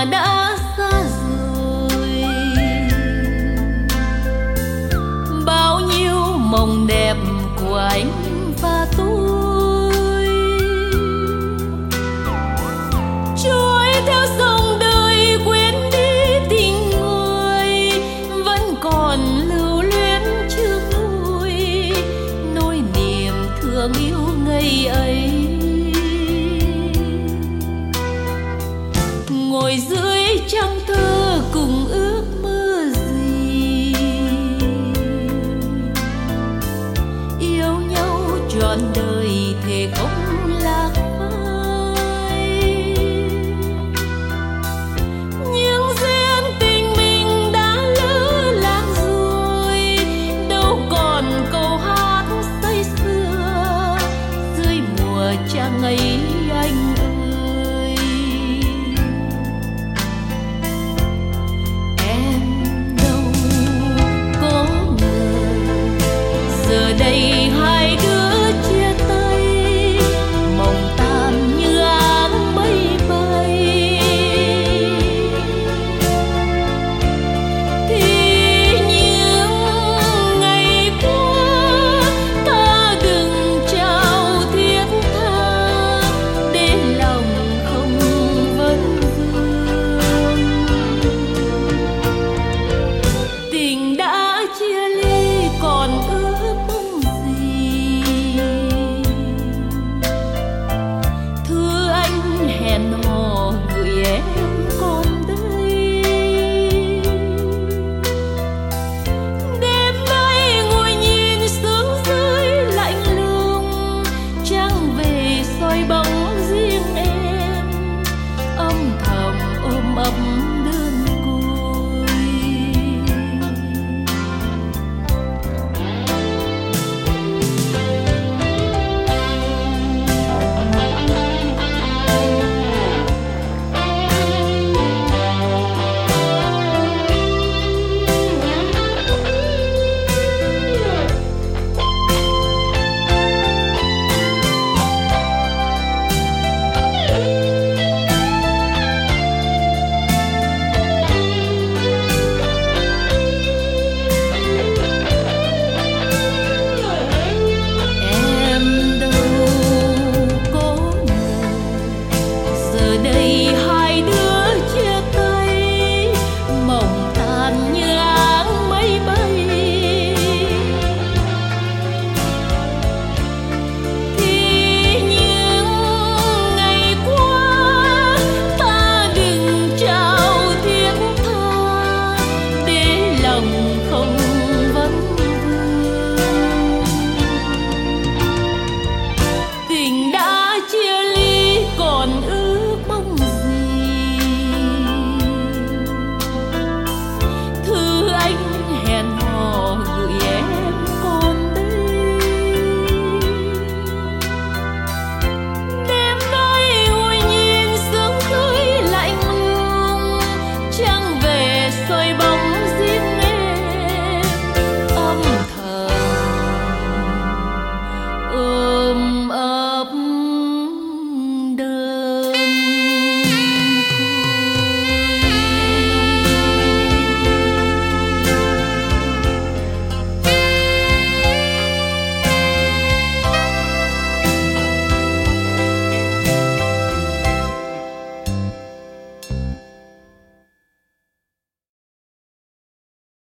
mà đã xa rồi. Bao nhiêu mộng đẹp của anh và tôi trôi theo dòng đời, quên đi tình người, vẫn còn lưu luyến chưa nguôi nỗi niềm thương yêu ngày ấy. Ngồi dưới trăng thơ cùng ước mơ gì, yêu nhau trọn đời thề không